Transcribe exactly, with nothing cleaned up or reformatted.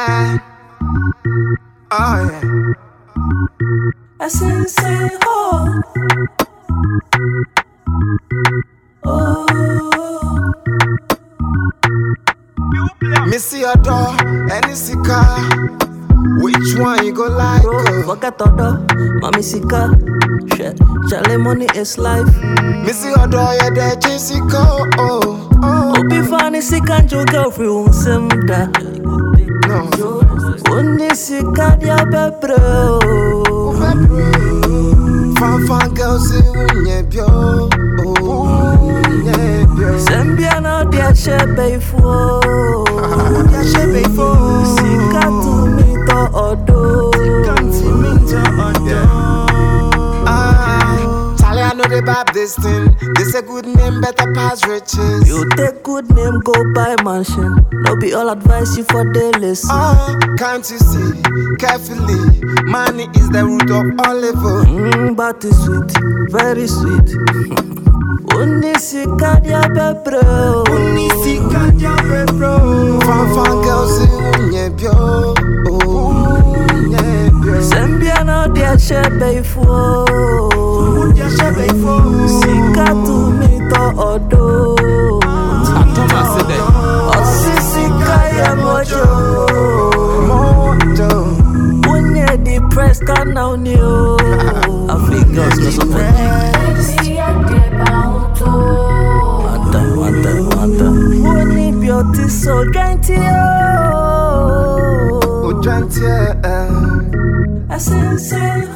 man. Oh yeah. I say, say, oh. Oh. Missy your door, any sika. Which one you go like? Bro, forget order, mommy sika. Shit, Charlie money is life. Missy your door, yeah, there, Jessica. Oh, oh. Obi funny sika and your girlfriend won't send that. No. Only sika dia bebro. Fan fan girls, you bio. Oh, yeah, bio. Zambia now dia shebe fo. Dia shebe fo. Sika to me to odo. Sika to me to odo. Ah, Charlie, I know they bab this thing. They say good name better pass riches. You take good name, go buy mansion. No be all advice you for the list. Oh, can't you see carefully? Money is the root of all evil. Mmm, but it's sweet, very sweet. Only sika dia bebro. Only sika dia bebro. Fan fan girls in your bio. Oh, yeah, bio. Zambia now dia shebe fo. Dia shebe fo. Sika to me to odo. Thomas said that. Osi sika ya mojo. Mojo. When you're depressed, can now new. Africans no so funny. One time, one time, one time. Only beauty so dainty, oh. Oh, dainty, eh. I say, say.